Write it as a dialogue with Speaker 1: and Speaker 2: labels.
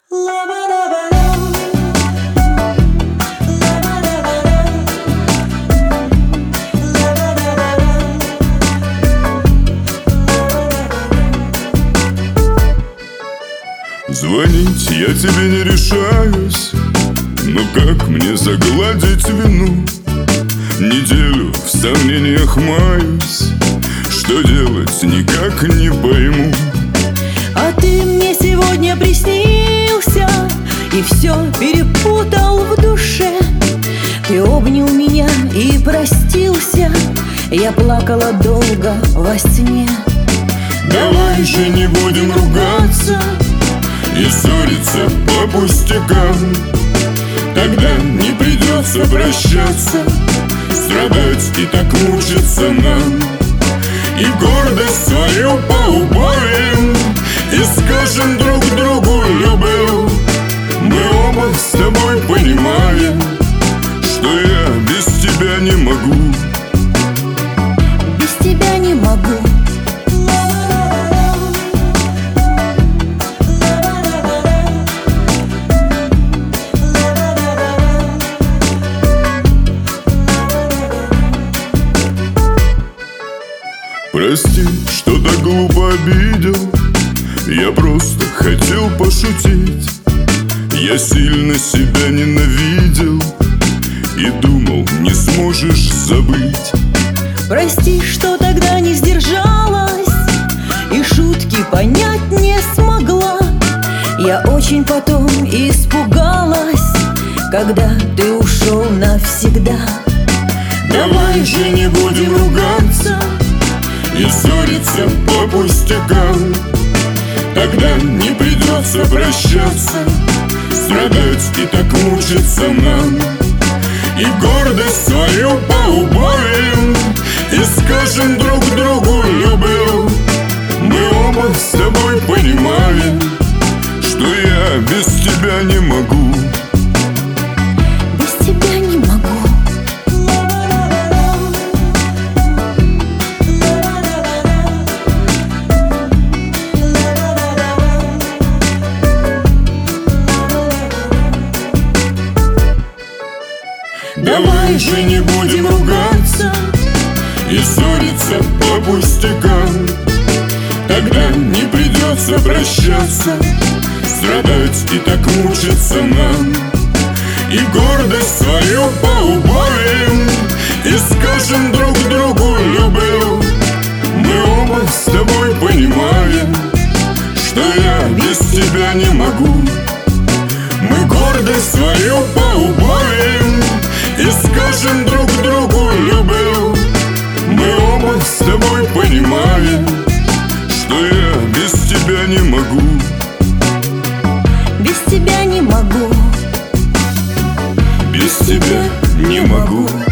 Speaker 1: Звонить я тебе не решаюсь, но как мне загладить вину? Неделю в сомнениях маюсь, что делать никак не пойму.
Speaker 2: А ты мне сегодня приснился и все перепутал в душе. Ты обнял меня и простился, я плакала долго во сне.
Speaker 1: Давай же не будем ругаться и ссориться по пустякам. Тогда не придется прощаться, страдать и так мучиться нам. И гордость свою поубавим и скажем друг другу люблю. Мы оба с тобой понимаем, что я без тебя не могу.
Speaker 2: Без тебя не могу.
Speaker 1: Прости, что так глупо обидел, я просто хотел пошутить. Я сильно себя ненавидел и думал, не сможешь забыть.
Speaker 2: Прости, что тогда не сдержалась и шутки понять не смогла. Я очень потом испугалась, когда ты ушел навсегда.
Speaker 1: Давай же не будем ругаться и ссориться по пустякам. Тогда не придется прощаться, страдать и так мучиться нам. И гордость свою поубавим и скажем друг другу люблю. Мы оба с тобой понимаем, что я без тебя не могу.
Speaker 2: Без тебя не могу.
Speaker 1: Давай же не будем ругаться и ссориться по пустякам. Тогда не придется прощаться, страдать и так мучиться нам. И гордость свою поубавим и скажем друг другу люблю. Мы оба с тобой понимаем, что я без тебя не могу. Мы гордость свою поубавим и скажем друг другу люблю. Мы оба с тобой понимаем, что я без тебя не могу.
Speaker 2: Без тебя не могу.
Speaker 1: Без тебя не могу.